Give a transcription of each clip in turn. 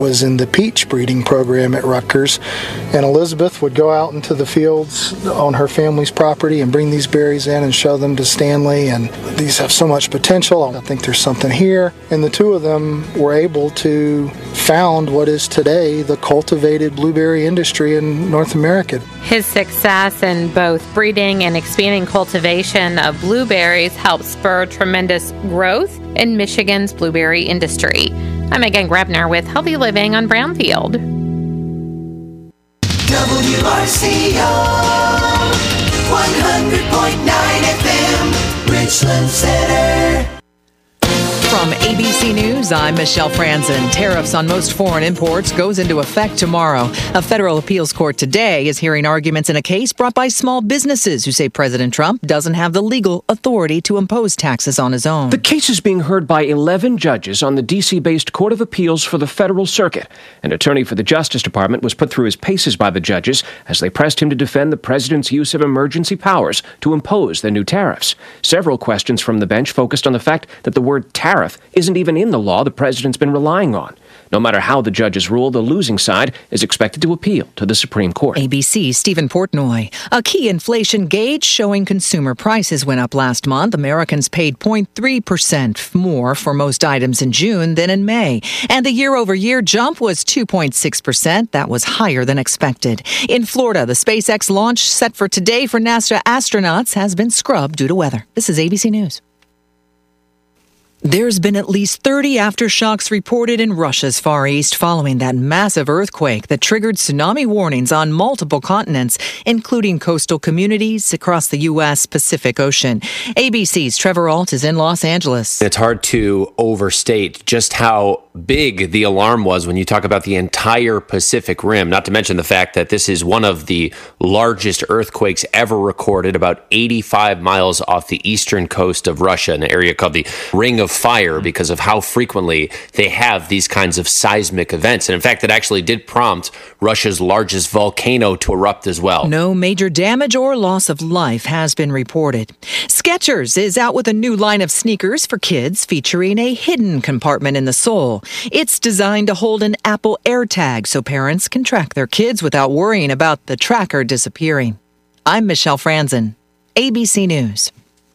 Was in the peach breeding program at Rutgers, and Elizabeth would go out into the fields on her family's property and bring these berries in and show them to Stanley, and these have so much potential. I think there's something here. And the two of them were able to found what is today the cultivated blueberry industry in North America. His success in both breeding and expanding cultivation of blueberries helped spur tremendous growth in Michigan's blueberry industry. I'm Megan Grebner with Healthy Living on Brownfield. WRCO 100.9 FM, Richland Center. From ABC News, I'm Michelle Franzen. Tariffs on most foreign imports goes into effect tomorrow. A federal appeals court today is hearing arguments in a case brought by small businesses who say President Trump doesn't have the legal authority to impose taxes on his own. The case is being heard by 11 judges on the D.C.-based Court of Appeals for the Federal Circuit. An attorney for the Justice Department was put through his paces by the judges as they pressed him to defend the president's use of emergency powers to impose the new tariffs. Several questions from the bench focused on the fact that the word tariff isn't even in the law the president's been relying on. No matter how the judges rule, the losing side is expected to appeal to the Supreme Court. ABC's Stephen Portnoy. A key inflation gauge showing consumer prices went up last month. Americans paid 0.3% more for most items in June than in May. And the year-over-year jump was 2.6%. That was higher than expected. In Florida, the SpaceX launch set for today for NASA astronauts has been scrubbed due to weather. This is ABC News. There's been at least 30 aftershocks reported in Russia's Far East following that massive earthquake that triggered tsunami warnings on multiple continents, including coastal communities across the U.S. Pacific Ocean. ABC's Trevor Ault is in Los Angeles. It's hard to overstate just how big the alarm was when you talk about the entire Pacific Rim, not to mention the fact that this is one of the largest earthquakes ever recorded, about 85 miles off the eastern coast of Russia, an area called the Ring of Fire, because of how frequently they have these kinds of seismic events. And in fact, it actually did prompt Russia's largest volcano to erupt as well. No major damage or loss of life has been reported. Skechers is out with a new line of sneakers for kids featuring a hidden compartment in the sole. It's designed to hold an Apple AirTag so parents can track their kids without worrying about the tracker disappearing. I'm Michelle Franzen, ABC News.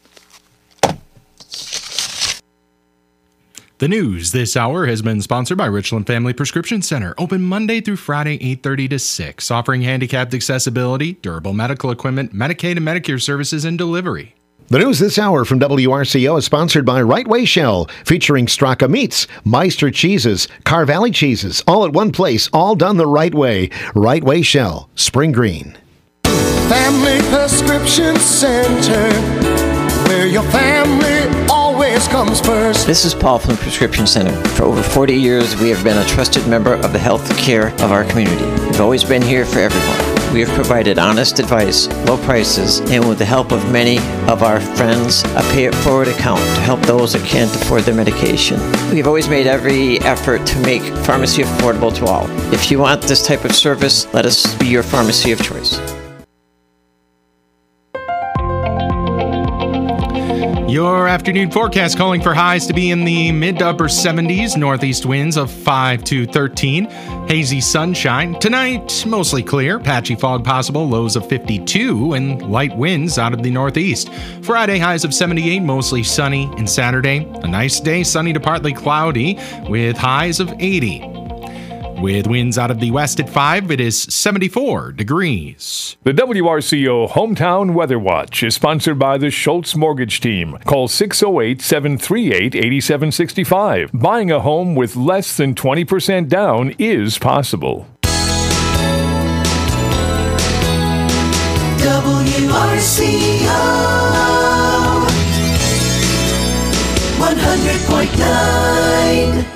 The news this hour has been sponsored by Richland Family Prescription Center, open Monday through Friday, 8:30 to 6, offering handicapped accessibility, durable medical equipment, Medicaid and Medicare services, and delivery. The news this hour from WRCO is sponsored by Right Way Shell, featuring Straka Meats, Meister Cheeses, Car Valley Cheeses, all at one place, all done the right way. Right Way Shell, Spring Green. Family Prescription Center, where your family always comes first. This is Paul from the Prescription Center. For over 40 years, we have been a trusted member of the health care of our community. We've always been here for everyone. We have provided honest advice, low prices, and with the help of many of our friends, a pay-it-forward account to help those that can't afford their medication. We've always made every effort to make pharmacy affordable to all. If you want this type of service, let us be your pharmacy of choice. Your afternoon forecast calling for highs to be in the mid to upper 70s, northeast winds of 5 to 13, hazy sunshine. Tonight, mostly clear, patchy fog possible, lows of 52, and light winds out of the northeast. Friday, highs of 78, mostly sunny, and Saturday, a nice day, sunny to partly cloudy, with highs of 80. With winds out of the west at 5, it is 74 degrees. The WRCO Hometown Weather Watch is sponsored by the Schultz Mortgage Team. Call 608-738-8765. Buying a home with less than 20% down is possible. WRCO 100.9.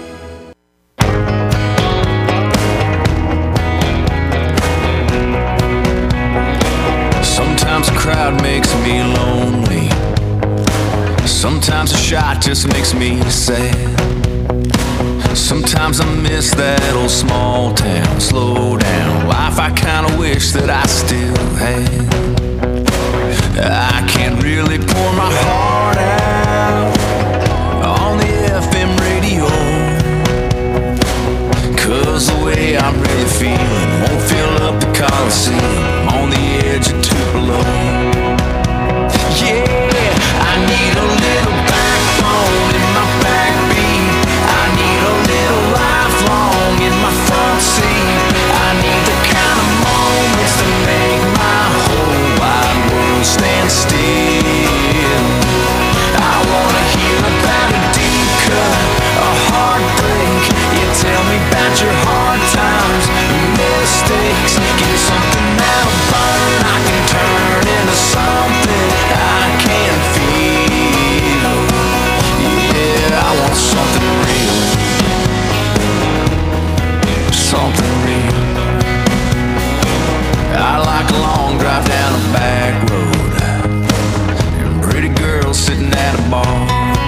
Sometimes a crowd makes me lonely. Sometimes a shot just makes me sad. Sometimes I miss that old small town, slow down life I kinda wish that I still had. I can't really pour my heart out on the FM radio, 'cause the way I'm really feeling. Won't fill up the Coliseum on the edge of Tupelo. Yeah, I need a little backbone in my backbeat. I need a little lifelong in my front seat. I need the kind of moments that make my whole wide world stand still. I wanna hear about a deep cut, a heartbreak. You tell me about your hard times, your mistakes. Give me something that'll burn, I can turn into something I can feel. Yeah, I want something real. Something real. I like a long drive down a back road and pretty girls sitting at a bar.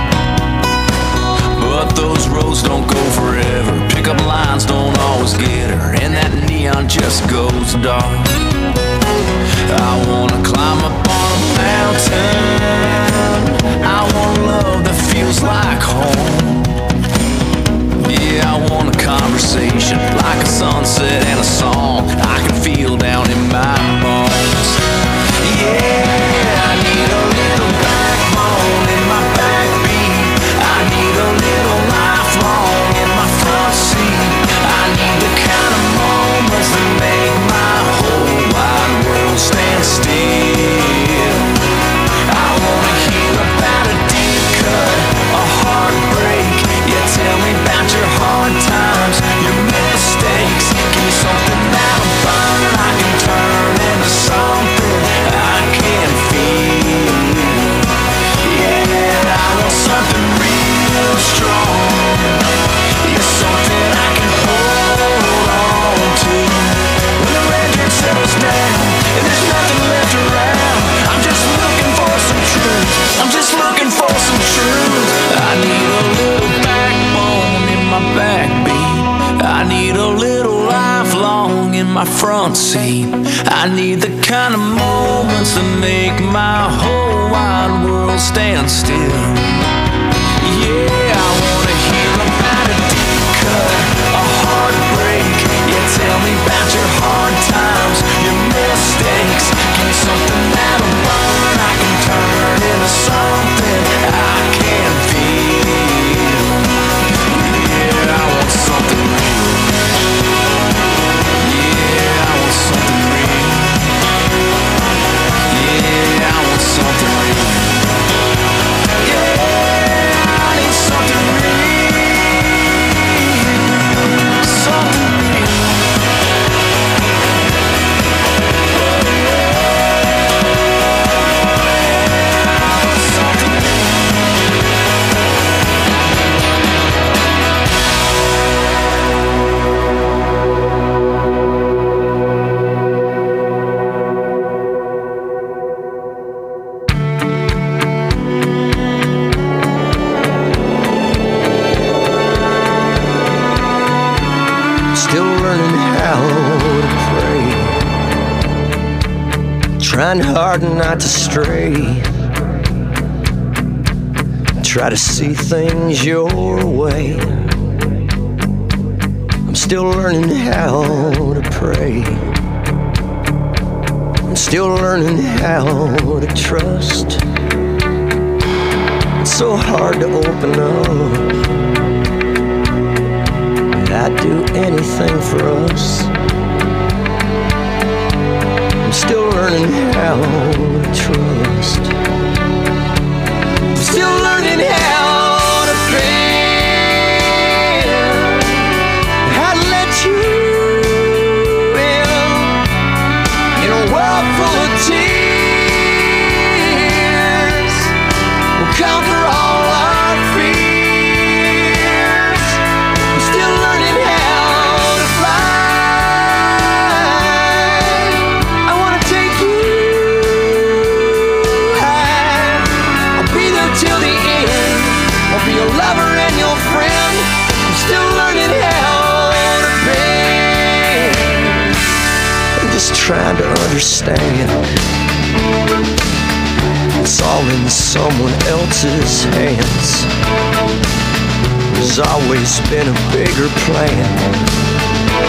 But those roads don't go forever. Pickup lines don't always get her, and that neon just goes dark. I wanna climb up on a mountain. I want love that feels like home. Yeah, I want a conversation like a sunset and a song I can feel down in my bones. Yeah, I need a little backbone in my backbeat. I need a little lifelong in my front seat. I need the kind of moments that make my whole wide world stand still. I wanna hear about a deep cut, a heartbreak. Yeah, tell me about your hard times, your mistakes. Give me something that'll burn, I can turn into something I can feel. Yeah, I want something real strong. Yeah, something I can hold on to. When the red dirt settles down and there's nothing left around, I'm just looking for some truth. I'm just looking for some truth. I need a little backbone in my backbeat. I need a little lifelong in my front seat. I need the kind of moments that make my whole wide world stand still. Yeah, I wanna hear about a deep cut, a heartbreak. Yeah, tell me about your hard times, your mistakes. Give me something that'll burn, I can turn into something I can feel. Yeah, I want something real. Yeah, I want something real. Yeah, I want something real. Yeah, I need something real. Something real. Something real. Still learning how to pray, trying hard not to stray. Try to see things your way. I'm still learning how to pray. I'm still learning how to trust. It's so hard to open up. I'd do anything for us. I'm still learning how to trust. I'm still learning how to pray, how to let you in a world full of tears. We'll conquer all our fears. I'm still learning how to fly. I wanna take you high. I'll be there till the end. I'll be your lover and your friend. I'm still learning how to pay. I'm just trying to understand. It's all in someone else's hands. There's always been a bigger plan.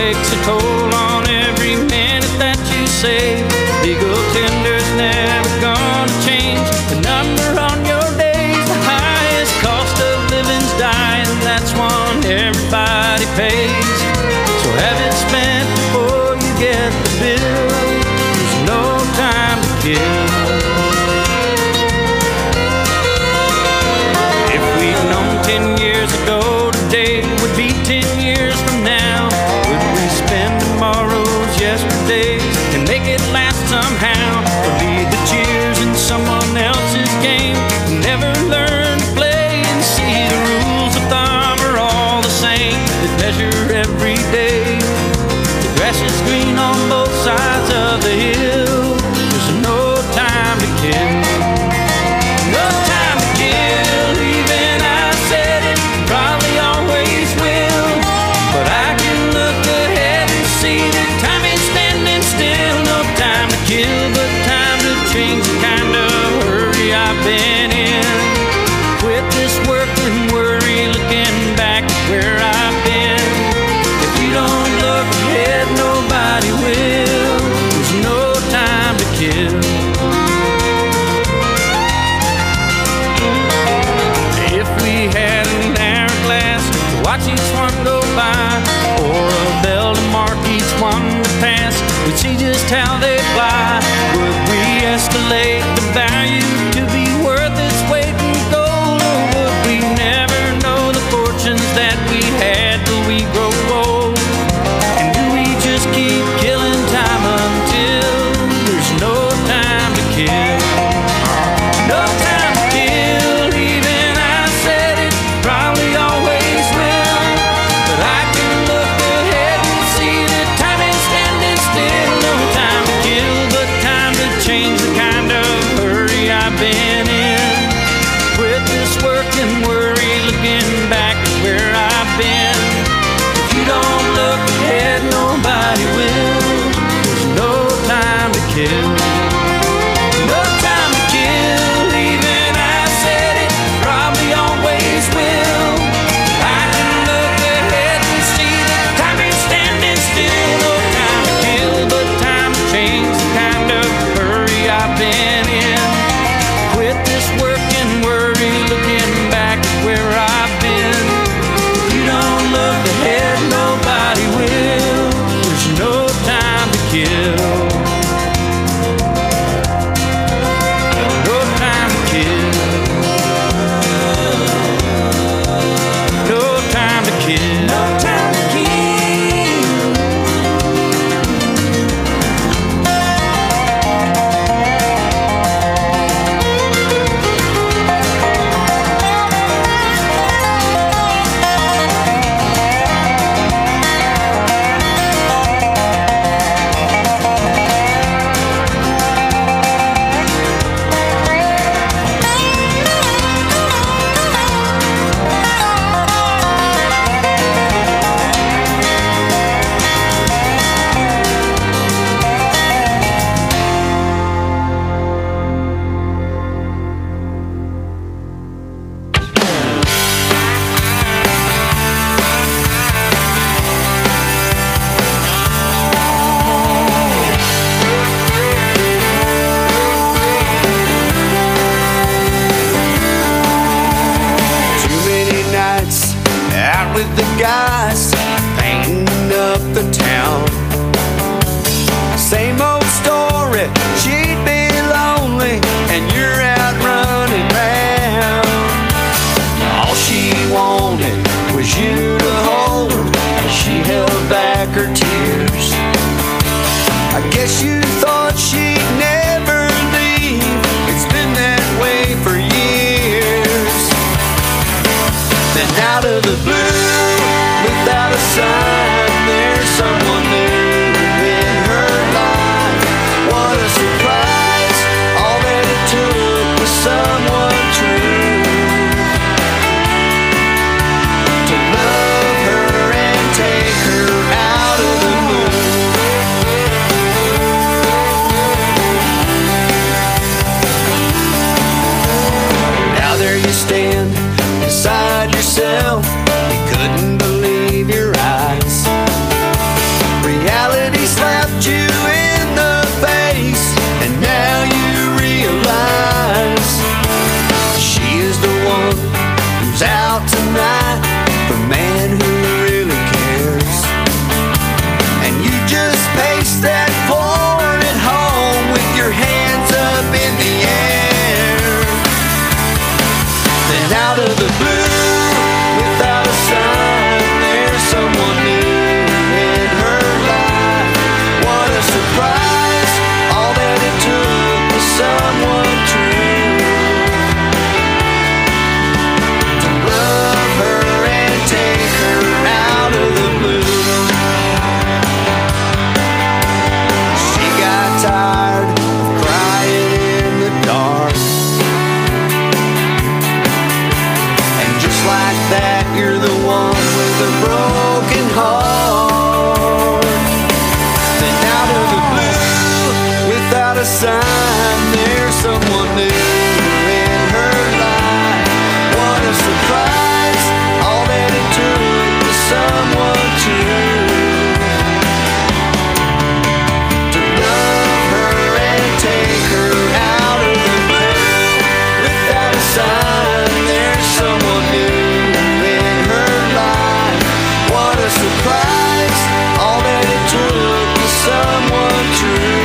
takes a toll on every minute that you save. Legal tender's never gonna change the number on your days. The highest cost of living's dying, that's one everybody pays. So have it spent before you get the bill. There's no time to kill. If we'd known 10 years ago, today would be 10 years from now. Would we spend tomorrow's yesterdays and make it last somehow? Or lead the cheers in someone else's game and never learn to play and see the rules of thumb are all the same, that measure every day. The grass is green on both sides of the hill. There's no time to kill. No time to kill. Even I said it, probably always will. But I can look ahead and see that time is standing still. No time to kill, but time to change the kind of hurry I've been in. Quit this work and worry, looking back at where I've been. If you don't look ahead, nobody will. There's no time to kill. If we had an hourglass to watch each one go by, or a bell to mark each one to pass, we'd see just how they fly. Would we escalate the value to be worth its weight in gold, or would we never know the fortunes that we had till we grow old? And do we just keep killing time until there's no time to kill? No time to kill. Even I said it, probably always will. But I can look ahead and see that time is standing still. No time to kill, but time to change the kind of hurry I've been in. Quit this work and worry, looking back at where I've been. If you don't look ahead, nobody will. There's no time to kill. No time to kill. Even I said it, probably always will. I can look ahead and see that time is standing still. No time to kill, but time to change the kind of hurry I've been in. Quit this work and worry, looking back at where I've been. If you don't look ahead, nobody will. There's no time to kill. someone new in her life. What a surprise, all that it took was someone to love her and take her out of the blue. Without a sign, there's someone new in her life. What a surprise, all that it took was someone true.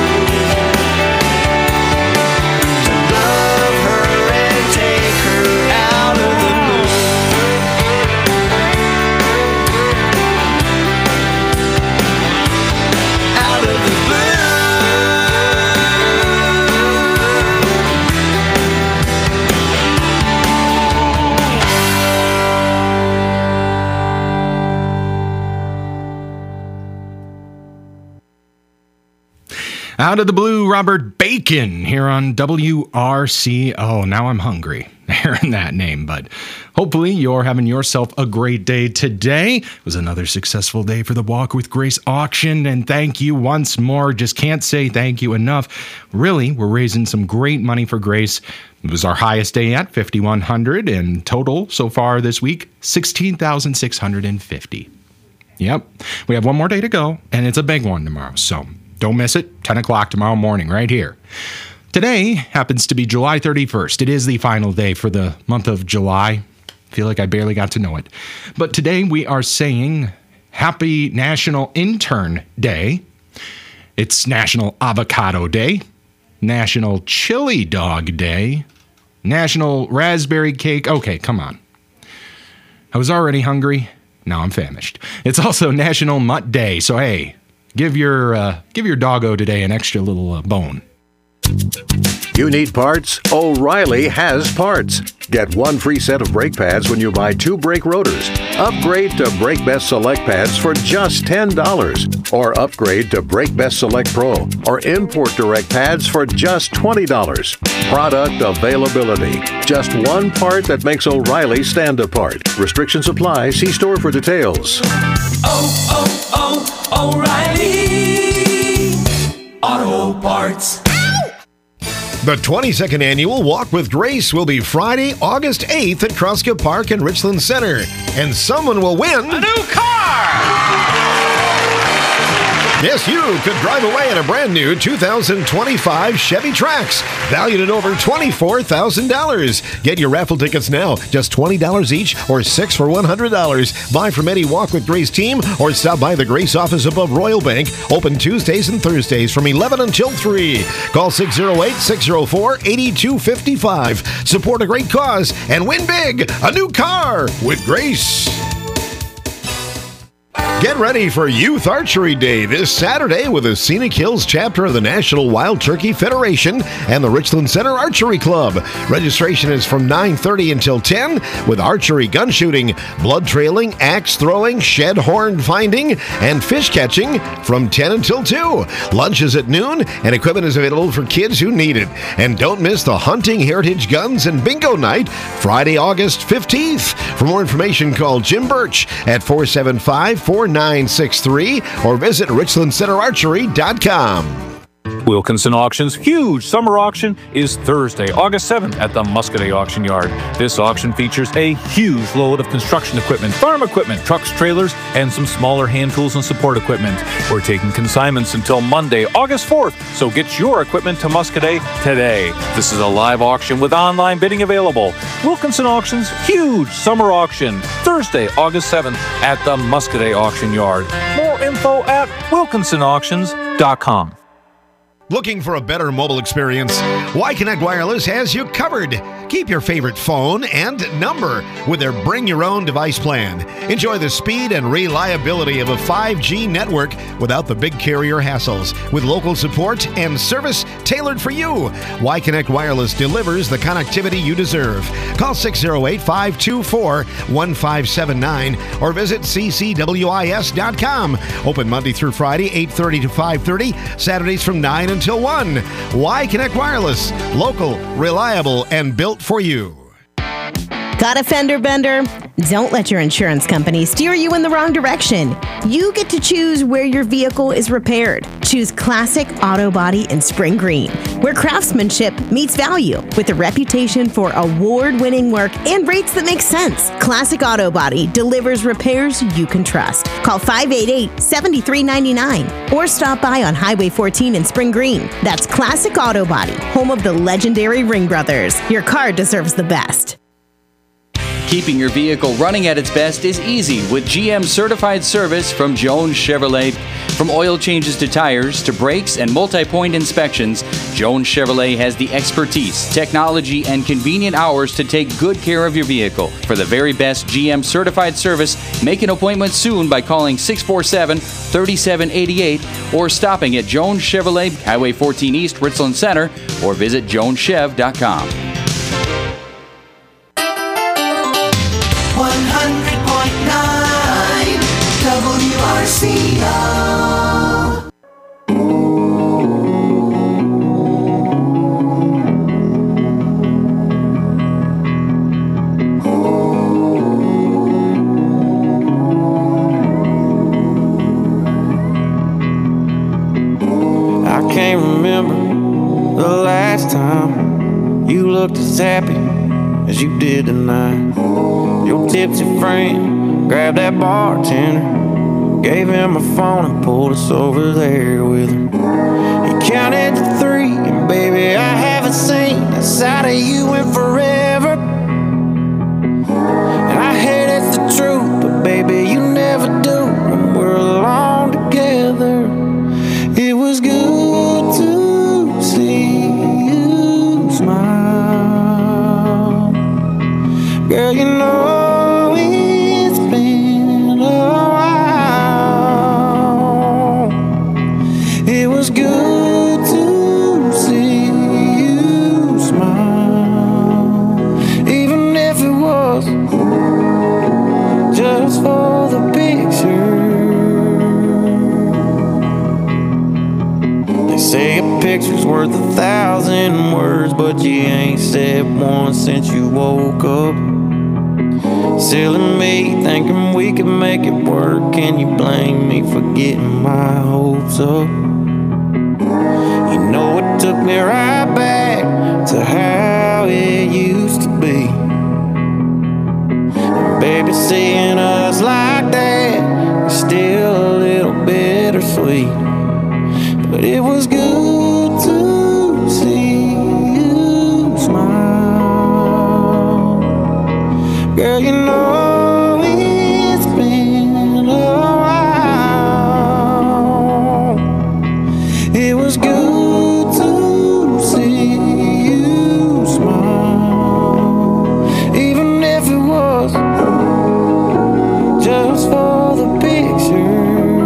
Out of the blue, Robert Bacon here on WRC. Oh, now I'm hungry hearing that name, but hopefully you're having yourself a great day today. It was another successful day for the Walk with Grace auction, and thank you once more. Just can't say thank you enough. Really, we're raising some great money for Grace. It was our highest day yet, $5,100, and total so far this week, $16,650. Yep, we have one more day to go, and it's a big one tomorrow, so don't miss it, 10 o'clock tomorrow morning right here. Today happens to be July 31st. It is the final day for the month of July. I feel like I barely got to know it. But today we are saying Happy National Intern Day. It's National Avocado Day, National Chili Dog Day, National Raspberry Cake. Okay, come on. I was already hungry. Now I'm famished. It's also National Mutt Day. So hey, give your doggo today an extra little bone. You need parts? O'Reilly has parts. Get one free set of brake pads when you buy 2 brake rotors. Upgrade to Brake Best Select pads for just $10. Or upgrade to Brake Best Select Pro or Import Direct pads for just $20. Product availability. Just one part that makes O'Reilly stand apart. Restrictions apply. See store for details. O'Reilly Auto Parts. The 22nd Annual Walk with Grace will be Friday, August 8th at Kroska Park and Richland Center. And someone will win A new car! Yes, you could drive away in a brand new 2025 Chevy Trax, valued at over $24,000. Get your raffle tickets now, just $20 each or 6 for $100. Buy from any Walk with Grace team or stop by the Grace office above Royal Bank, open Tuesdays and Thursdays from 11 until 3. Call 608-604-8255. Support a great cause and win big, a new car with Grace. Get ready for Youth Archery Day this Saturday with the Scenic Hills chapter of the National Wild Turkey Federation and the Richland Center Archery Club. Registration is from 9:30 until 10 with archery, gun shooting, blood trailing, axe throwing, shed horn finding, and fish catching from 10 until 2. Lunch is at noon and equipment is available for kids who need it. And don't miss the Hunting Heritage Guns and Bingo Night Friday, August 15th. For more information, call Jim Birch at 475-4963 or visit richlandcenterarchery.com. Wilkinson Auction's huge summer auction is Thursday, August 7th at the Muscoda Auction Yard. This auction features a huge load of construction equipment, farm equipment, trucks, trailers, and some smaller hand tools and support equipment. We're taking consignments until Monday, August 4th, so get your equipment to Muscoda today. This is a live auction with online bidding available. Wilkinson Auction's huge summer auction, Thursday, August 7th at the Muscoda Auction Yard. More info at wilkinsonauctions.com. Looking for a better mobile experience? Y-Connect Wireless has you covered. Keep your favorite phone and number with their Bring Your Own Device plan. Enjoy the speed and reliability of a 5G network without the big carrier hassles, with local support and service tailored for you. Y-Connect Wireless delivers the connectivity you deserve. Call 608-524-1579 or visit ccwis.com. Open Monday through Friday, 8:30 to 5:30, Saturdays from 9 until 1. Y-Connect Wireless, local, reliable, and built for you. Got a fender bender? Don't let your insurance company steer you in the wrong direction. You get to choose where your vehicle is repaired. Choose Classic Auto Body in Spring Green, where craftsmanship meets value with a reputation for award-winning work and rates that make sense. Classic Auto Body delivers repairs you can trust. Call 588-7399 or stop by on Highway 14 in Spring Green. That's Classic Auto Body, home of the legendary Ring Brothers. Your car deserves the best. Keeping your vehicle running at its best is easy with GM certified service from Jones Chevrolet. From oil changes to tires to brakes and multi-point inspections, Jones Chevrolet has the expertise, technology, and convenient hours to take good care of your vehicle. For the very best GM certified service, make an appointment soon by calling 647-3788 or stopping at Jones Chevrolet, Highway 14 East, Richland Center, or visit joneschev.com. 100.9 WRCO. I can't remember the last time you looked as happy as you did tonight. Your tipsy friend grabbed that bartender, gave him a phone and pulled us over there with him. He counted to 3, and baby, I haven't seen that side of you in forever. And I hate it's the truth, but baby, you never do when we're alone together. It was good to see you smile. Girl, you know it's been a while. It was good to see you smile, even if it was just for the picture. They say a picture's worth 1,000 words, but you ain't said one since you woke up. Silly me, thinking we could make it work. Can you blame me for getting my hopes up? You know it took me right back to how it used to be. And baby, seeing us like that is still a little bittersweet. But it was good to see you smile. Girl, you know it's been a while. It was good to see you smile, even if it was just for the picture.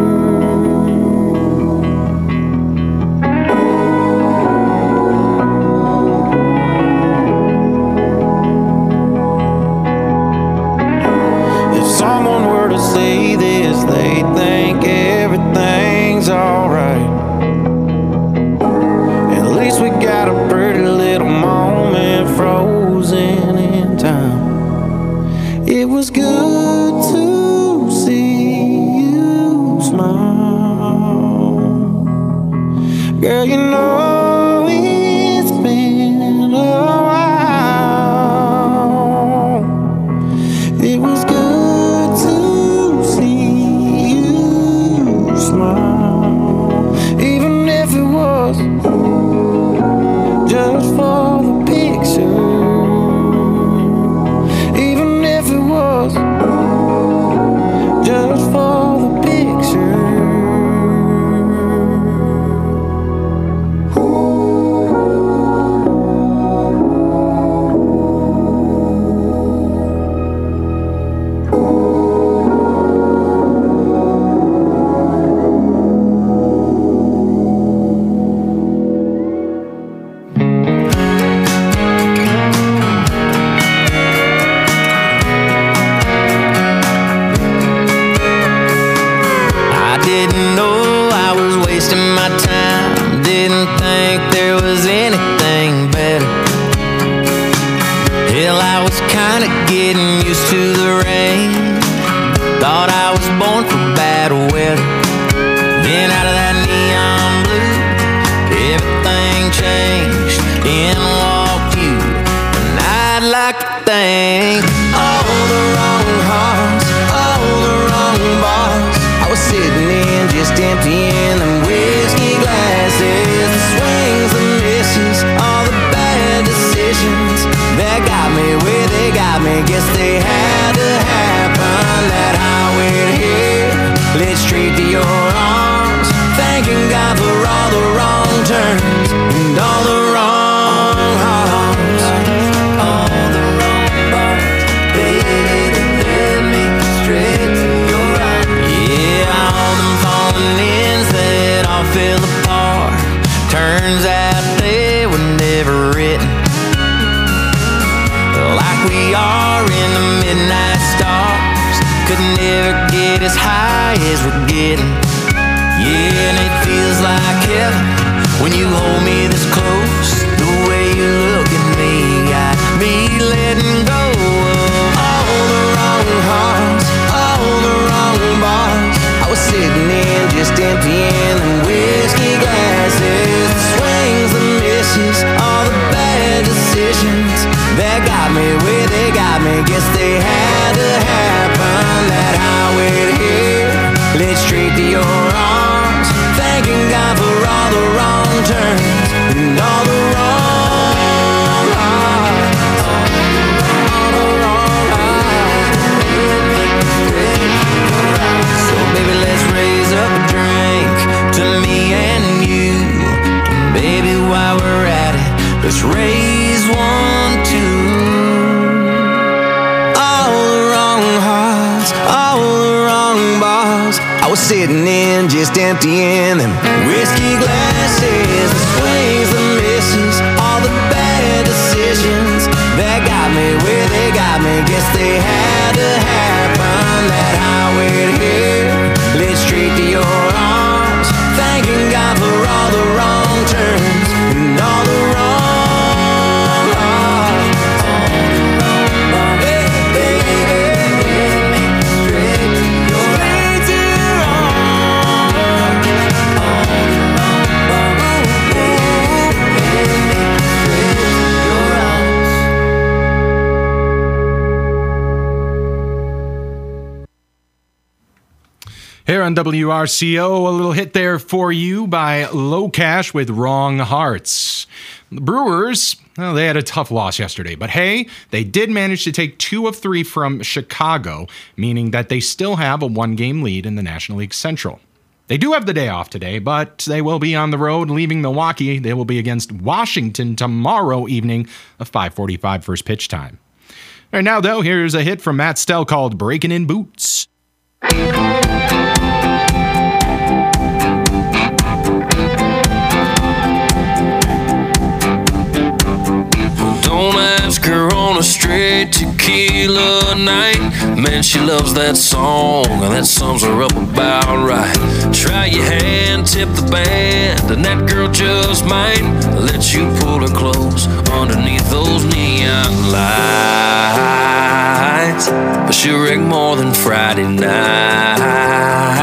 Someone were to say this, they think everything's alright. At least we got a pretty little moment frozen in time. It was good to see you smile. Girl, you know it's been a while. It was good smile, even if it was just for the picture, even if it was just for the picture. Hell, I was kinda getting used to the rain. Thought I was born for bad weather. Then out of that neon blue, everything changed. In walked you, and I'd like to thank all the wrong hearts, all the wrong bars. I was sitting in just emptying them whiskey glasses. The swings, the misses, all the bad decisions that got me where they got me. Guess they had to happen. That highway to hell led straight to your arms. Thanking God for all the wrong turns and all the wrong hearts, all the wrong bars, baby, that led me straight to your arms. Yeah, all them falling ins that all fell apart. Turns out they were never written. Like we are in the midnight stars, could never get as high as we're getting. Yeah, and it feels like heaven when you hold me this close. The way you look at me got me letting go of all the wrong hearts, all the wrong bars. I was sitting in just emptying them whiskey glasses. The swings, the misses, all the bad decisions that got me where they got me. Guess they had to happen. That highway to hell led straight to your arms. Thanking God for all the wrong turns and all the wrong hearts, all the wrong hearts. So baby, let's raise up a drink to me and you. And baby, while we're at it, let's raise one too. All the wrong hearts, all the wrong bars. I was sitting in just emptying them whiskey glasses. The swings, the misses, all the bad decisions that got me where they got me. Guess they had to happen. That highway to hell led straight to your arms. Thanking God for all the wrong turns and all the wrong hearts. Here on WRCO, a little hit there for you by Low Cash with Wrong Hearts. The Brewers, well, they had a tough loss yesterday, but hey, they did manage to take 2 of 3 from Chicago, meaning that they still have a 1-game lead in the National League Central. They do have the day off today, but they will be on the road leaving Milwaukee. They will be against Washington tomorrow evening at 5:45 first pitch time. All right, now, though, here's a hit from Matt Stell called Breaking in Boots. Don't ask her on a straight tequila night. Man, she loves that song, and that sums her up about right. Try your hand, tip the band, and that girl just might let you pull her close underneath those neon lights. But she'll wreck more than Friday night.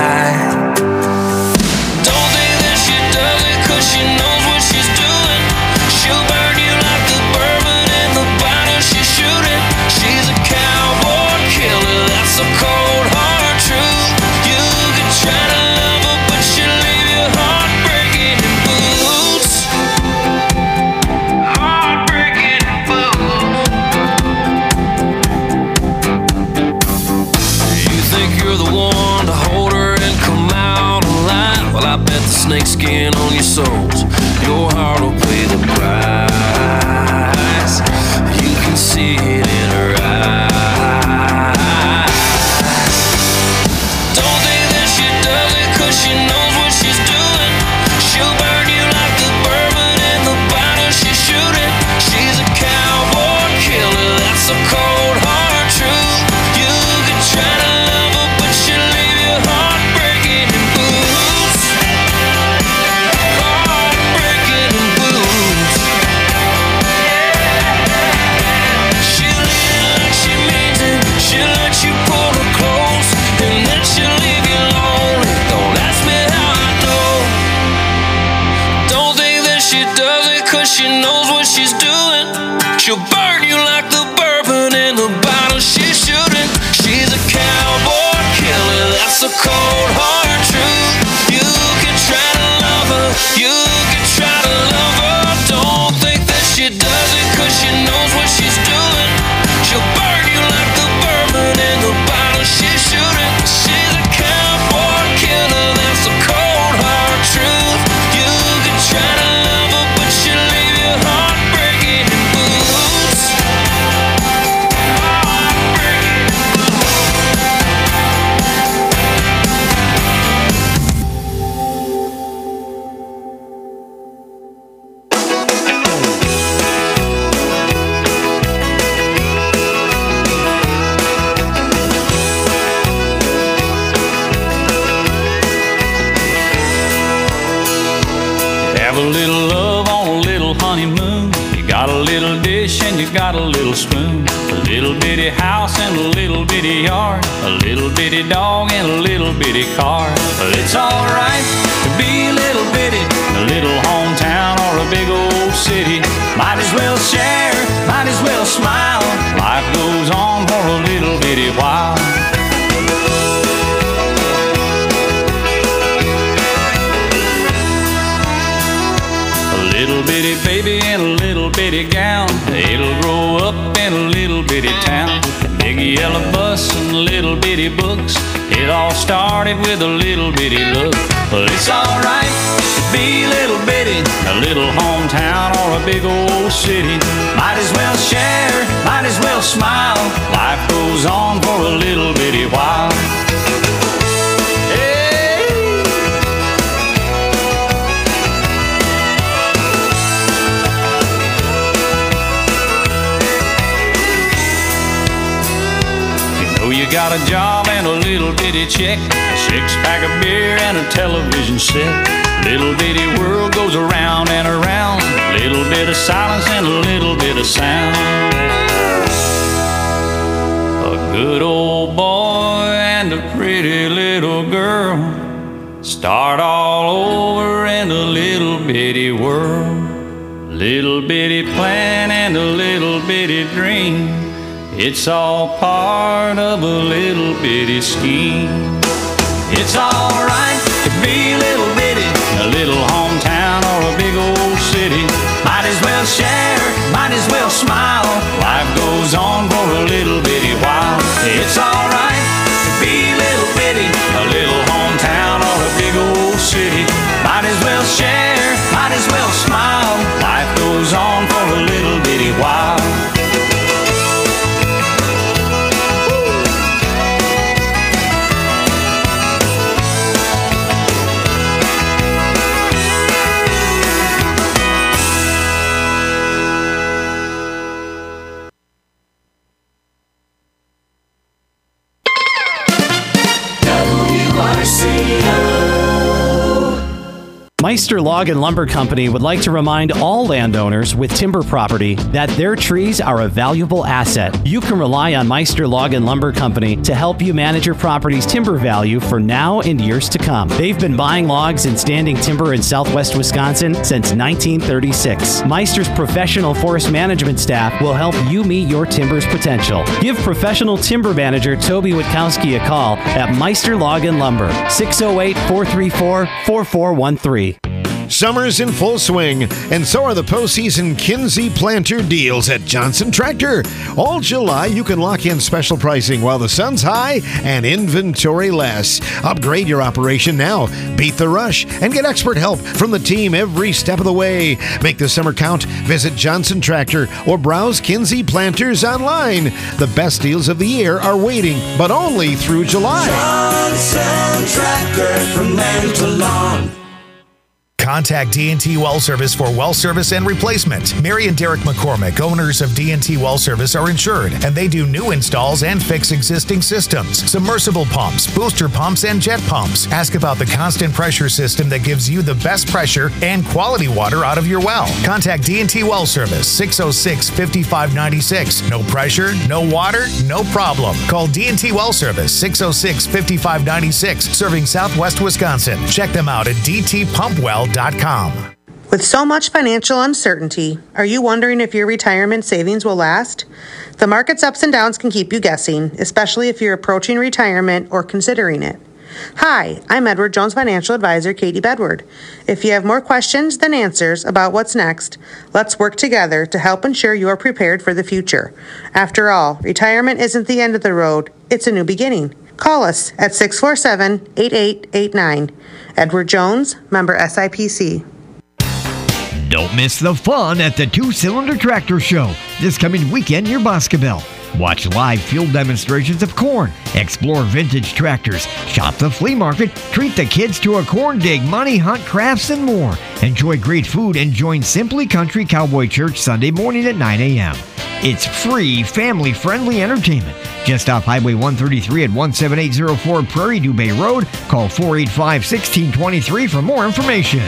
Don't think that she does it 'cause she knows what she's doing. She'll burn you like the bourbon in the bottle she's shooting. She's a cowboy killer, that's a cold hard truth. You can try to love her, but she'll leave your heart breaking in boots. Heart breaking in boots. You think you're the one to hold her and come out alive? Well, I bet the snakeskin on your soles, your heart will pay the price. You can see it in her eyes. Don't think that she does it 'cause she knows what she's doing. She'll burn you like the bourbon in the bottle she's shooting. She's a cowboy killer, that's a cold hard truth. You can try to love her, but she'll leave your heart breaking in boots. Heart breaking in boots. she knows what she's doing. She'll burn you like the bourbon in the bottle she's shooting. She's a cowboy killer, that's a cold hard truth. You can try to love her, you can try to love her. Don't think that she does it, cause she knows what she's doing. She'll burn you like the bourbon in the bottle she's shooting. She's a cowboy killer, that's a cold hard truth. You can try to love her, but she'll leave your heart breaking boots. Have a little love on a little honeymoon. You got a little dish and you got a little spoon. A little bitty house and a little bitty yard. A little bitty dog and a little bitty car. Well, it's alright to be a little bitty, a little hometown or a big old city. Might as well share, might as well smile. Life goes on for a little bitty while. A little bitty baby in a little bitty gown. It'll grow up in a little bitty town. Big yellow bus and little bitty books. It all started with a little bitty look. But it's alright to be a little bitty, a little hometown or a big old city. Might as well share, might as well smile. Life goes on for a little bitty while. You got a job and a little bitty check, a six-pack of beer and a television set. Little bitty world goes around and around. Little bit of silence and a little bit of sound. A good old boy and a pretty little girl start all over in a little bitty world. Little bitty plan and a little bitty dream. It's all part of a little bitty scheme. It's alright to be a little bitty, a little hometown or a big old city. Might as well share, might as well smile. Life goes on for a little bitty while. It's alright to be a little bitty, a little hometown or a big old city. Might as well share, might as well smile. Life goes on for a little bitty while. Meister Log and Lumber Company would like to remind all landowners with timber property that their trees are a valuable asset. You can rely on Meister Log and Lumber Company to help you manage your property's timber value for now and years to come. They've been buying logs and standing timber in southwest Wisconsin since 1936. Meister's professional forest management staff will help you meet your timber's potential. Give professional timber manager Toby Witkowski a call at Meister Log and Lumber, 608-434-4413. Summer's in full swing, and so are the postseason Kinsey planter deals at Johnson Tractor. All July, you can lock in special pricing while the sun's high and inventory less. Upgrade your operation now. Beat the rush and get expert help from the team every step of the way. Make the summer count. Visit Johnson Tractor or browse Kinsey Planters online. The best deals of the year are waiting, but only through July. Johnson Tractor from land to lawn. Contact D&T Well Service for well service and replacement. Mary and Derek McCormick, owners of D&T Well Service, are insured, and they do new installs and fix existing systems, submersible pumps, booster pumps, and jet pumps. Ask about the constant pressure system that gives you the best pressure and quality water out of your well. Contact D&T Well Service, 606-5596. No pressure, no water, no problem. Call D&T Well Service, 606-5596, serving Southwest Wisconsin. Check them out at dtpumpwell.com. With With so much financial uncertainty, are you wondering if your retirement savings will last? The market's ups and downs can keep you guessing, especially if you're approaching retirement or considering it. Hi, I'm Edward Jones Financial Advisor Katie Bedward. If you have more questions than answers about what's next, let's work together to help ensure you are prepared for the future. After all, retirement isn't the end of the road, it's a new beginning. Call us at 647-8889. Edward Jones, member SIPC. Don't miss the fun at the Two-Cylinder Tractor Show this coming weekend near Boscobel. Watch live field demonstrations of corn, explore vintage tractors, shop the flea market, treat the kids to a corn dig, money hunt, crafts, and more. Enjoy great food and join Simply Country Cowboy Church Sunday morning at 9 a.m. It's free, family-friendly entertainment. Just off Highway 133 at 17804 Prairie du Bay Road. Call 485-1623 for more information.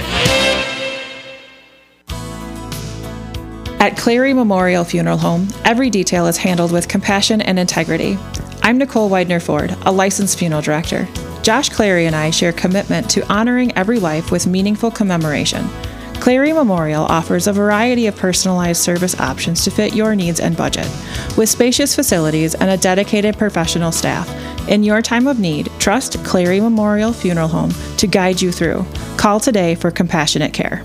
At Clary Memorial Funeral Home, every detail is handled with compassion and integrity. I'm Nicole Widener-Ford, a licensed funeral director. Josh Clary and I share commitment to honoring every life with meaningful commemoration. Clary Memorial offers a variety of personalized service options to fit your needs and budget. With spacious facilities and a dedicated professional staff, in your time of need, trust Clary Memorial Funeral Home to guide you through. Call today for compassionate care.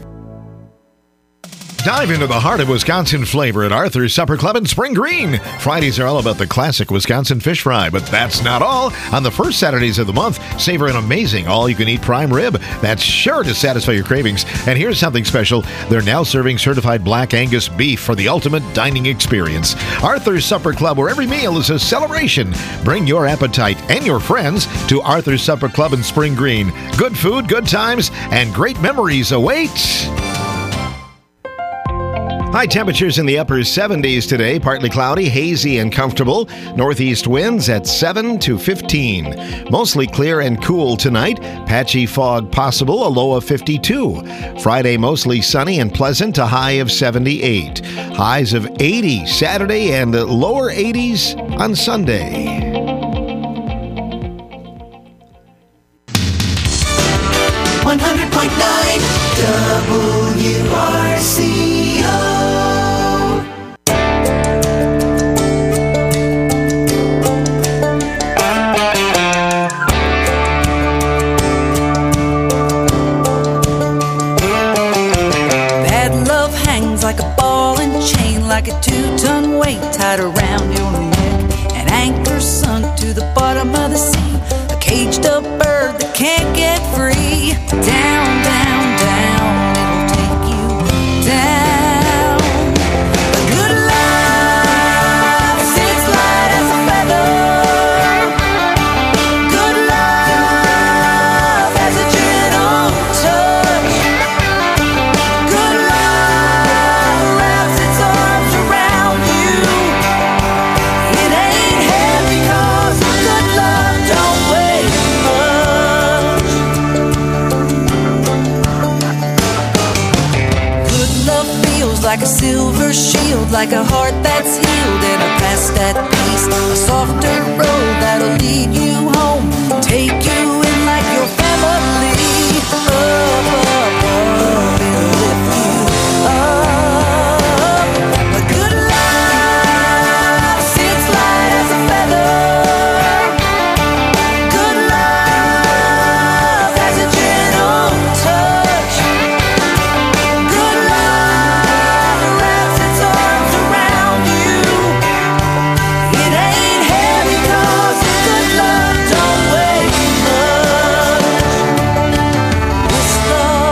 Dive into the heart of Wisconsin flavor at Arthur's Supper Club in Spring Green. Fridays are all about the classic Wisconsin fish fry, but that's not all. On the first Saturdays of the month, savor an amazing all-you-can-eat prime rib. That's sure to satisfy your cravings. And here's something special. They're now serving certified Black Angus beef for the ultimate dining experience. Arthur's Supper Club, where every meal is a celebration. Bring your appetite and your friends to Arthur's Supper Club in Spring Green. Good food, good times, and great memories await. High temperatures in the upper 70s today, partly cloudy, hazy, and comfortable. Northeast winds at 7 to 15. Mostly clear and cool tonight. Patchy fog possible, a low of 52. Friday, mostly sunny and pleasant, a high of 78. Highs of 80 Saturday and lower 80s on Sunday. WRCO. Bad love hangs like a ball and chain, like a 2-ton weight tied around your neck. An anchor sunk to the bottom of the sea, a caged up bird that can't get free. Down, down, down, it'll take you down. A good life sits light as a feather. Good love has a gentle touch. Good love wraps its arms around you. It ain't heavy 'cause good love don't weigh much. Good love feels like a silver shield, like a heart that's healed and a past at peace. A softer road that'll lead you home, take you in like your family. Up, up, up, it'll lift you up. A good life sits light as a feather. Good love has a gentle touch. Good love wraps its arms around you. It ain't heavy 'cause good love don't weigh much. This love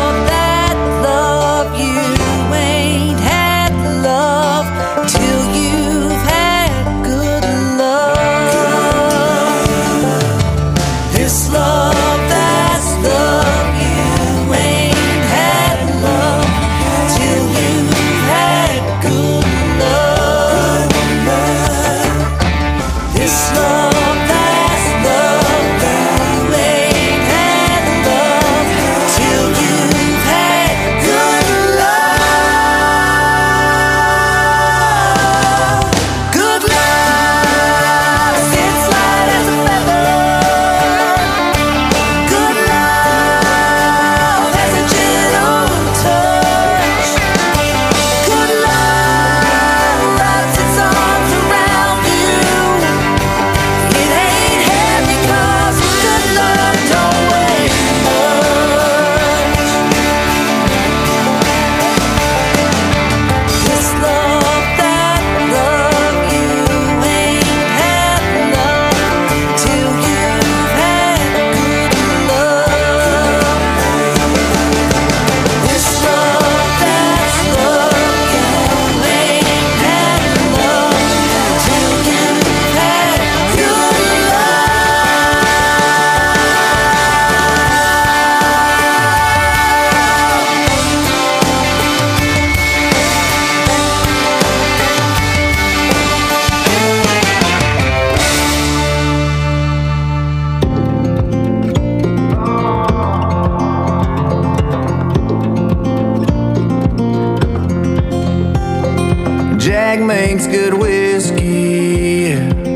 Jack makes good whiskey.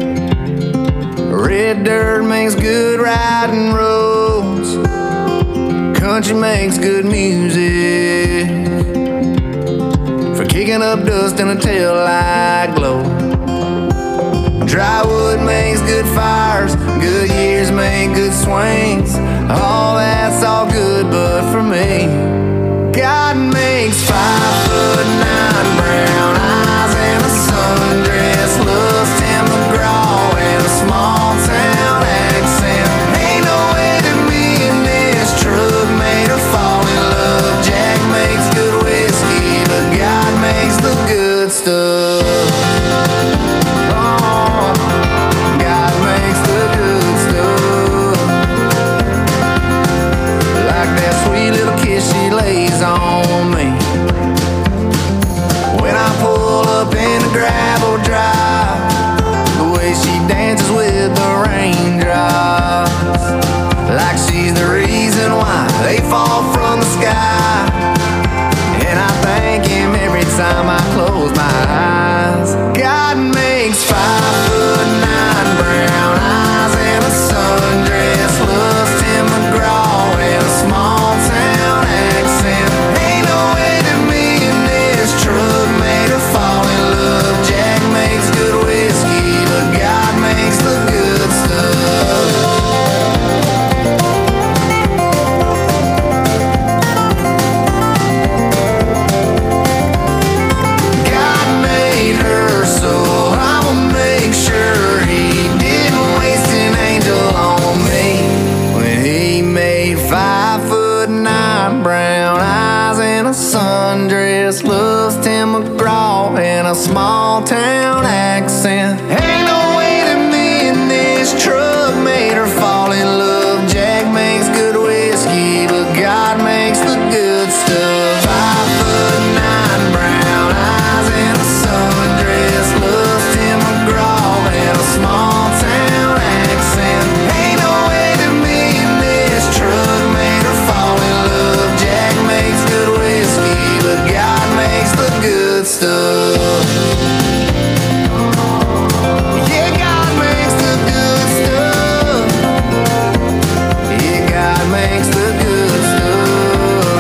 Red dirt makes good riding roads. Country makes good music for kicking up dust in a taillight glow. Dry wood makes good fires. Good years make good swings. All that's all good, but for me, God makes 5'9" brown eyes and a sundress, loves Tim McGraw and a small town accent. Ain't no way that me and this truck made her fall in love. Jack makes good whiskey, but God makes the good stuff. Oh, God makes the good stuff. Like that sweet little kiss she lays on me when I pull up in a gravel drive. The way she dances with the raindrops, like she's the reason why they fall from the sky. And I thank him every time I close my eyes. God makes 5'9" brown eyes and a sundress, loves Tim McGraw and a small town accent. Ain't no way that me and this truck made her fall in love. Jack makes good whiskey, but God makes the good stuff. God made her, so I'ma make sure he didn't waste an angel on me when he made 5'9" brown eyes and a sundress, loves Tim McGraw and a small town accent. Ain't no way that me and this truck made her fall in love. Jack makes good whiskey, but God makes the good stuff. 5'9" brown eyes and a sundress, loves Tim McGraw and a small town accent. Ain't no way that me and this truck made her fall in love. Jack makes good whiskey, but God makes the good stuff. Yeah, God makes the good stuff. Yeah, God makes the good stuff.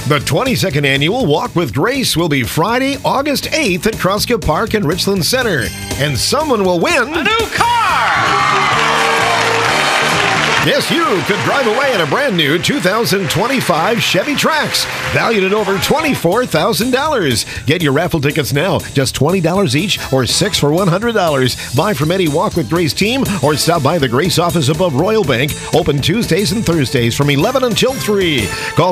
The 22nd annual Walk with Grace will be Friday, August 8th at Kruska Park in Richland Center. And someone will win A new car! Yes, you could drive away in a brand new 2025 Chevy Trax, valued at over $24,000. Get your raffle tickets now, just $20 each or 6 for $100. Buy from any Walk with Grace team or stop by the Grace office above Royal Bank, open Tuesdays and Thursdays from 11 until 3. Call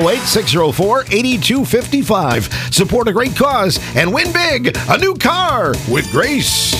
608-604-8255. Support a great cause and win big, a new car with Grace.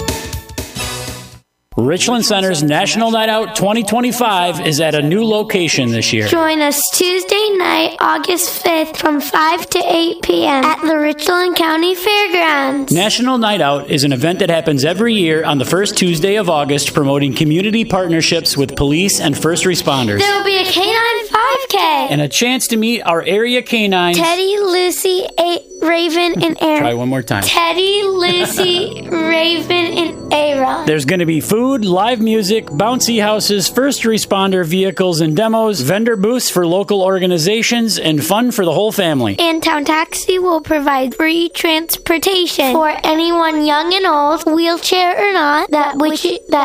Richland Center's National Night Out 2025 is at a new location this year. Join us Tuesday night, August 5th from 5 to 8 p.m. at the Richland County Fairgrounds. National Night Out is an event that happens every year on the first Tuesday of August, promoting community partnerships with police and first responders. There will be a canine 5K. And a chance to meet our area canines. Teddy, Lucy, Raven, and Aaron. Try one more time. Teddy, Lucy, Raven, and Aaron. There's going to be food, live music, bouncy houses, first responder vehicles and demos, vendor booths for local organizations, and fun for the whole family. And Town Taxi will provide free transportation for anyone young and old, wheelchair or not, that wants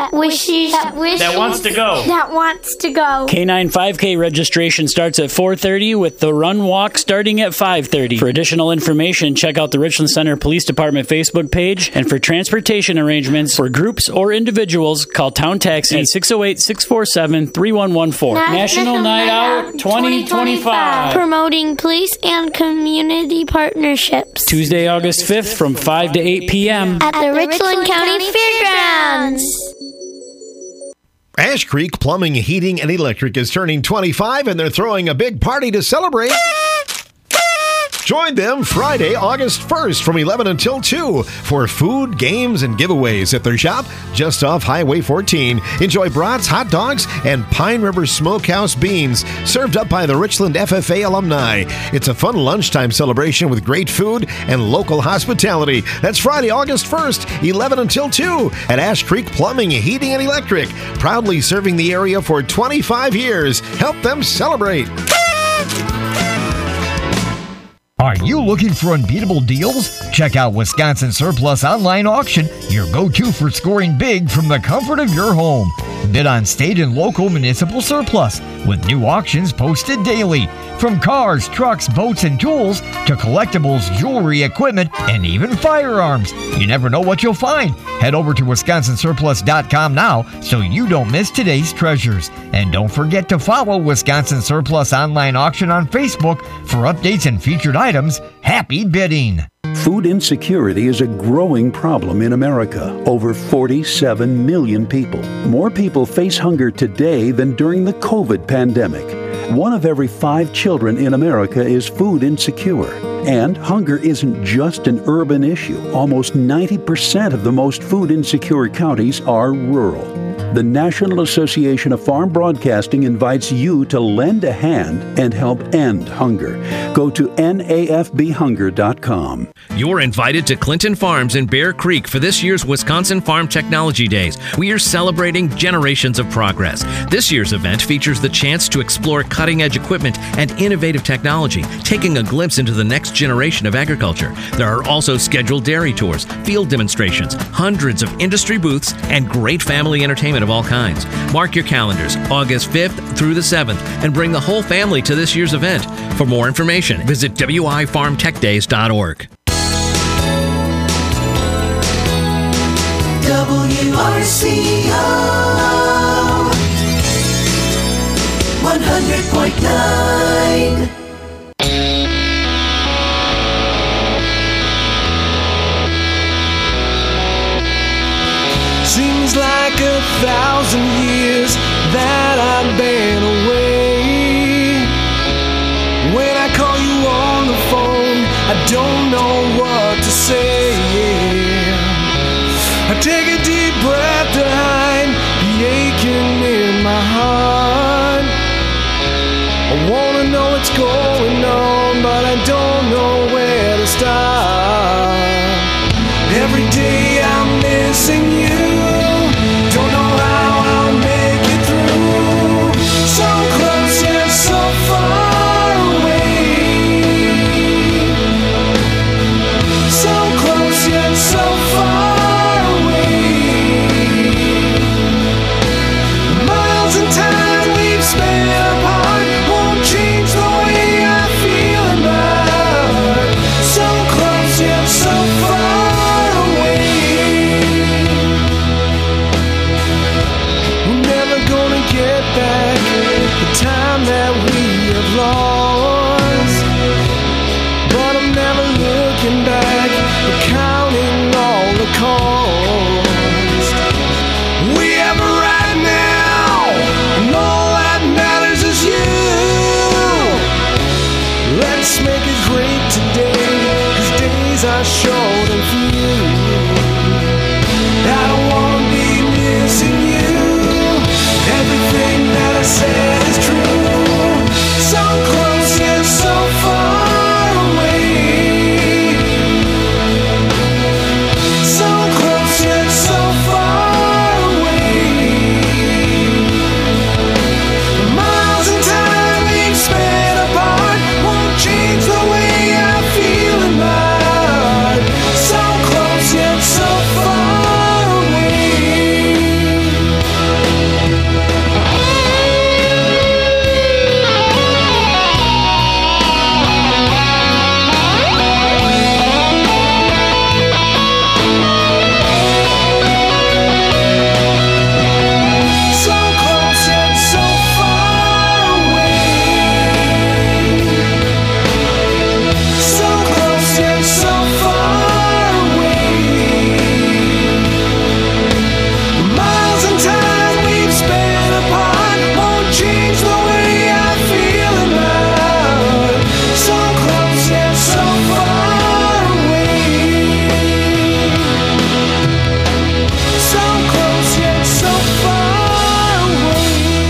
to go. K9 5K registration starts at 4:30 with the run walk starting at 5:30. For additional information, check out the Richland Center Police Department Facebook page, and for transportation arrangements for groups or individuals, call Town Taxi at 608-647-3114. National Night Out 2025. Promoting police and community partnerships. Tuesday, August 5th from 5 to 8 p.m. at the Richland County Fairgrounds. Ash Creek Plumbing, Heating, and Electric is turning 25, and they're throwing a big party to celebrate. Join them Friday, August 1st from 11 until 2 for food, games, and giveaways at their shop just off Highway 14. Enjoy brats, hot dogs, and Pine River Smokehouse beans served up by the Richland FFA alumni. It's a fun lunchtime celebration with great food and local hospitality. That's Friday, August 1st, 11 until 2 at Ash Creek Plumbing, Heating, and Electric. Proudly serving the area for 25 years. Help them celebrate. Are you looking for unbeatable deals? Check out Wisconsin Surplus Online Auction, your go-to for scoring big from the comfort of your home. Bid on state and local municipal surplus with new auctions posted daily. From cars, trucks, boats, and tools to collectibles, jewelry, equipment, and even firearms. You never know what you'll find. Head over to WisconsinSurplus.com now so you don't miss today's treasures. And don't forget to follow Wisconsin Surplus Online Auction on Facebook for updates and featured items. Happy bidding! Food insecurity is a growing problem in America. Over 47 million people. More people face hunger today than during the COVID pandemic. 1 of every 5 children in America is food insecure. And hunger isn't just an urban issue. Almost 90% of the most food insecure counties are rural. The National Association of Farm Broadcasting invites you to lend a hand and help end hunger. Go to nafbhunger.com. You're invited to Clinton Farms in Bear Creek for this year's Wisconsin Farm Technology Days. We are celebrating generations of progress. This year's event features the chance to explore cutting-edge equipment and innovative technology, taking a glimpse into the next generation of agriculture. There are also scheduled dairy tours, field demonstrations, hundreds of industry booths, and great family entertainment of all kinds. Mark your calendars, August 5th through the 7th, and bring the whole family to this year's event. For more information, visit wifarmtechdays.org. WRCO 100.9. Seems like 1,000 years that I've been away. When I call you on the phone, I don't know what to say. I take a deep breath to hide the aching in my heart. I wanna know what's going on, but I don't know where to start. Every day I'm missing you. Don't know how I'll make it through. So close yet so far away. back the time that we have lost. But I'm never looking back or counting all the cost. We have a right now, and all that matters is you. Let's make it great today, 'cause days are short and few. I don't wanna be missing you. Everything that I said is true. So close yet so far away. So close yet so far away. Miles in time we've spent apart won't change the way I feel in my heart. So close yet so far away. So close yet so far away. So close yet so far away. Miles in time we've spent apart won't change the way I feel in my heart. So close yet so far away. So close yet so far away.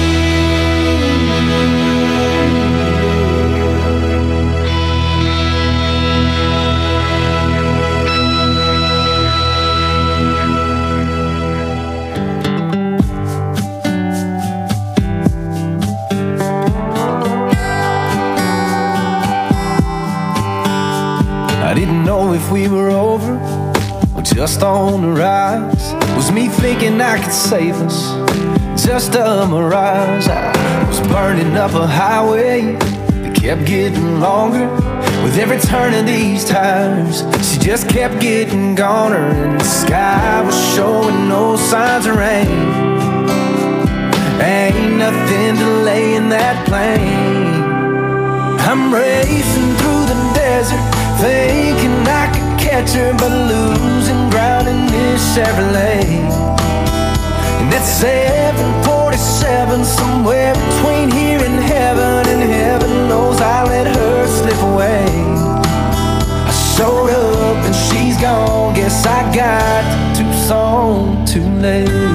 I didn't know if we were over or just on the rise. Was me thinking I could save us just a mirage? I was burning up a highway that kept getting longer. With every turn of these tires, she just kept getting goner, and the sky was showing no signs of rain. Ain't nothing delaying that plane. I'm racing through the desert, thinking I could catch her, but losing ground in this Chevrolet. And that's 747, somewhere between here and heaven knows I let her slip away. I showed up and she's gone, guess I got to Tucson too late.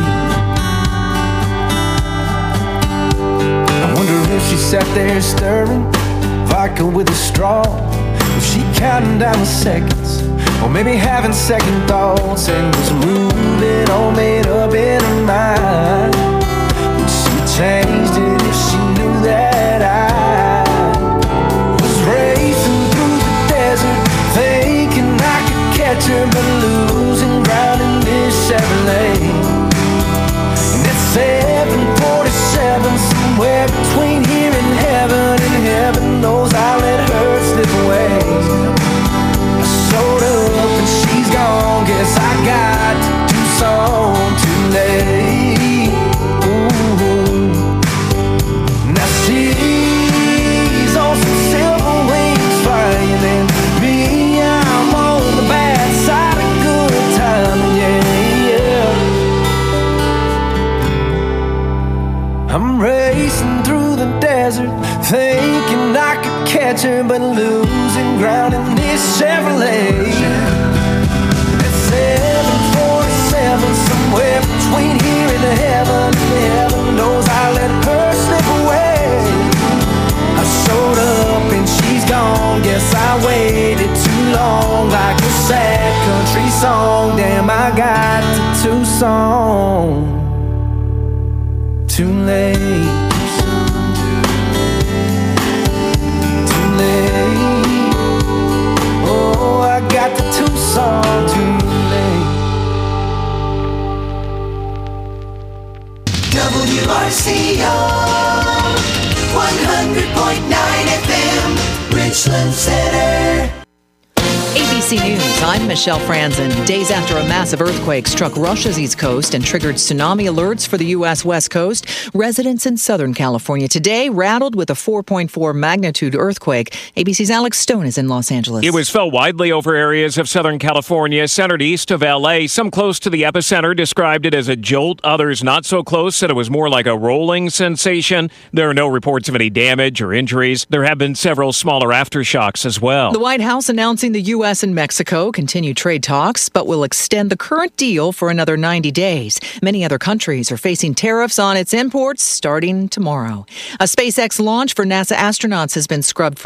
I wonder if she sat there stirring vodka with a straw. Was she counting down the seconds, or maybe having second thoughts, and was moving all made up in her mind? Would she have changed it if she knew that I was racing through the desert, thinking I could catch her, but losing ground in this Chevrolet? And it's 747, somewhere between here and heaven knows I let her slip away. I showed up and she's gone, guess I got to Tucson too late. Ooh. Now she's on some silver wings flying, and me, I'm on the bad side of good time, yeah. I'm racing through the desert, thinking I could catch her, but losing ground in this Chevrolet. It's 747, somewhere between here and heaven knows I let her slip away. I showed up and she's gone, guess I waited too long, like a sad country song. Damn, I got to Tucson too late. Oh, I got the Tucson too late. WRCO 100.9 FM, Richland Center. ABC ABC News, I'm Michelle Franzen. Days after a massive earthquake struck Russia's east coast and triggered tsunami alerts for the U.S. west coast, residents in Southern California today rattled with a 4.4 magnitude earthquake. ABC's Alex Stone is in Los Angeles. It was felt widely over areas of Southern California, centered east of L.A. Some close to the epicenter described it as a jolt. Others not so close said it was more like a rolling sensation. There are no reports of any damage or injuries. There have been several smaller aftershocks as well. The White House announcing the U.S. and Mexico continue trade talks, but will extend the current deal for another 90 days. Many other countries are facing tariffs on its imports starting tomorrow. A SpaceX launch for NASA astronauts has been scrubbed